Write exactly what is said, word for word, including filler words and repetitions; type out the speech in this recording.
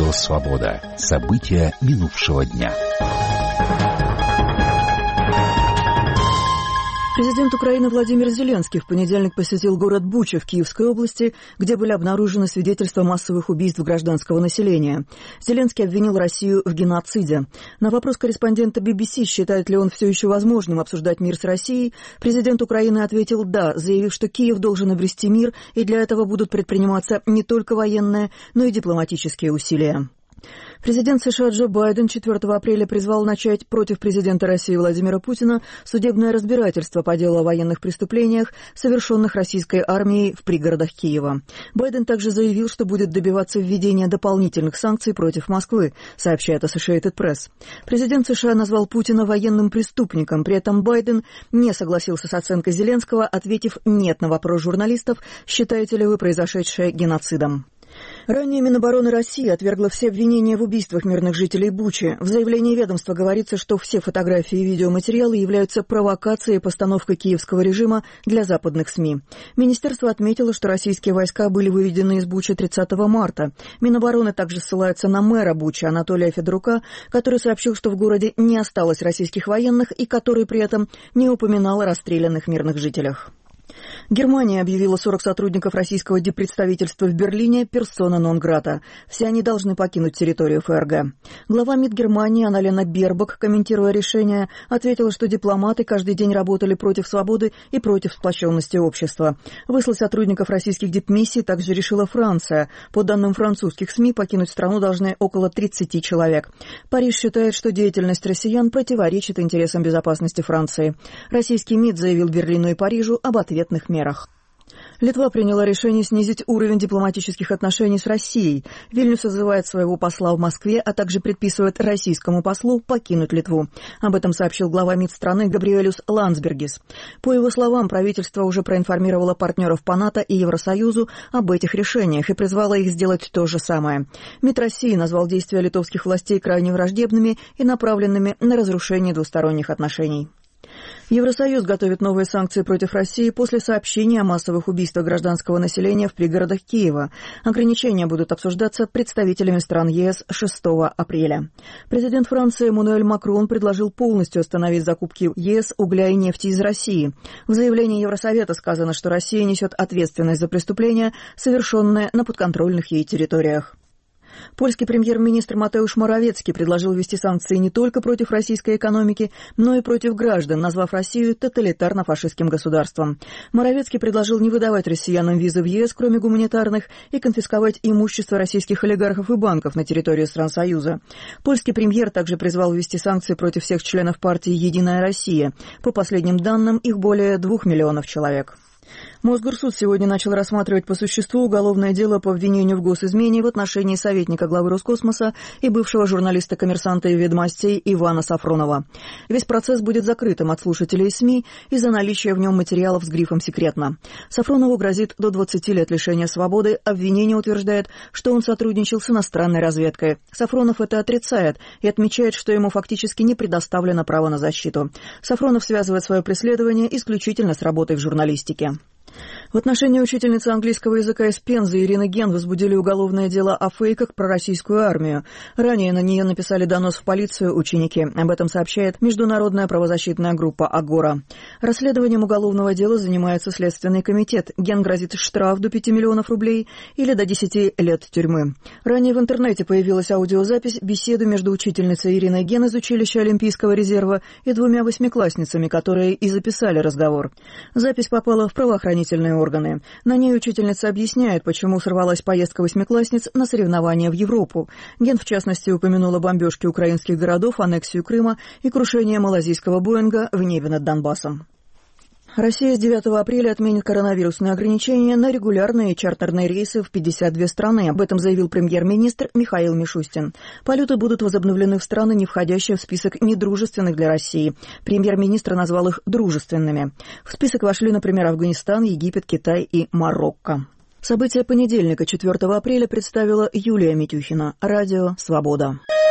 Радио «Свобода». События минувшего дня. Президент Украины Владимир Зеленский в понедельник посетил город Буча в Киевской области, где были обнаружены свидетельства массовых убийств гражданского населения. Зеленский обвинил Россию в геноциде. На вопрос корреспондента би би си, считает ли он все еще возможным обсуждать мир с Россией, президент Украины ответил «да», заявив, что Киев должен обрести мир, и для этого будут предприниматься не только военные, но и дипломатические усилия. Президент США Джо Байден четвёртого апреля призвал начать против президента России Владимира Путина судебное разбирательство по делу о военных преступлениях, совершенных российской армией в пригородах Киева. Байден также заявил, что будет добиваться введения дополнительных санкций против Москвы, сообщает Associated Press. Президент США назвал Путина военным преступником, при этом Байден не согласился с оценкой Зеленского, ответив «нет» на вопрос журналистов, считаете ли вы произошедшее геноцидом. Ранее Минобороны России отвергла все обвинения в убийствах мирных жителей Бучи. В заявлении ведомства говорится, что все фотографии и видеоматериалы являются провокацией и постановкой киевского режима для западных СМИ. Министерство отметило, что российские войска были выведены из Бучи тридцатого марта. Минобороны также ссылается на мэра Бучи Анатолия Федорука, который сообщил, что в городе не осталось российских военных и который при этом не упоминал о расстрелянных мирных жителях. Германия объявила сорок сотрудников российского диппредставительства в Берлине персона нон-грата. Все они должны покинуть территорию ФРГ. Глава МИД Германии Анна-Лена Бербок, комментируя решение, ответила, что дипломаты каждый день работали против свободы и против сплоченности общества. Выслать сотрудников российских дипмиссий также решила Франция. По данным французских СМИ, покинуть страну должны около тридцати человек. Париж считает, что деятельность россиян противоречит интересам безопасности Франции. Российский МИД заявил Берлину и Парижу об ответных мерах. Литва приняла решение снизить уровень дипломатических отношений с Россией. Вильнюс созывает своего посла в Москве, а также предписывает российскому послу покинуть Литву. Об этом сообщил глава МИД страны Габриэлюс Ландсбергис. По его словам, правительство уже проинформировало партнеров по НАТО и Евросоюзу об этих решениях и призвало их сделать то же самое. МИД России назвал действия литовских властей крайне враждебными и направленными на разрушение двусторонних отношений. Евросоюз готовит новые санкции против России после сообщения о массовых убийствах гражданского населения в пригородах Киева. Ограничения будут обсуждаться представителями стран ЕС шестого апреля. Президент Франции Эммануэль Макрон предложил полностью остановить закупки ЕС угля и нефти из России. В заявлении Евросовета сказано, что Россия несет ответственность за преступления, совершенные на подконтрольных ей территориях. Польский премьер-министр Матеуш Моравецкий предложил ввести санкции не только против российской экономики, но и против граждан, назвав Россию тоталитарно-фашистским государством. Моравецкий предложил не выдавать россиянам визы в ЕС, кроме гуманитарных, и конфисковать имущество российских олигархов и банков на территории стран Союза. Польский премьер также призвал ввести санкции против всех членов партии «Единая Россия». По последним данным, их более двух миллионов человек. Мосгорсуд сегодня начал рассматривать по существу уголовное дело по обвинению в госизмене в отношении советника главы Роскосмоса и бывшего журналиста-коммерсанта и ведомостей Ивана Сафронова. Весь процесс будет закрытым от слушателей и СМИ из-за наличия в нем материалов с грифом «секретно». Сафронову грозит до двадцати лет лишения свободы. Обвинение утверждает, что он сотрудничал с иностранной разведкой. Сафронов это отрицает и отмечает, что ему фактически не предоставлено право на защиту. Сафронов связывает свое преследование исключительно с работой в журналистике. В отношении учительницы английского языка из Пензы Ирины Ген возбудили уголовное дело о фейках про российскую армию. Ранее на нее написали донос в полицию ученики. Об этом сообщает международная правозащитная группа «Агора». Расследованием уголовного дела занимается Следственный комитет. Ген грозит штраф до пяти миллионов рублей или до десяти лет тюрьмы. Ранее в интернете появилась аудиозапись беседы между учительницей Ириной Ген из училища Олимпийского резерва и двумя восьмиклассницами, которые и записали разговор. Запись попала в правоохранительные органы. На ней учительница объясняет, почему сорвалась поездка восьмиклассниц на соревнования в Европу. Ген, в частности, упомянула бомбежки украинских городов, аннексию Крыма и крушение малазийского Боинга в небе над Донбассом. Россия с девятого апреля отменит коронавирусные ограничения на регулярные чартерные рейсы в пятьдесят две страны. Об этом заявил премьер-министр Михаил Мишустин. Полеты будут возобновлены в страны, не входящие в список недружественных для России. Премьер-министр назвал их дружественными. В список вошли, например, Афганистан, Египет, Китай и Марокко. События понедельника, четвёртого апреля, представила Юлия Митюхина. Радио «Свобода».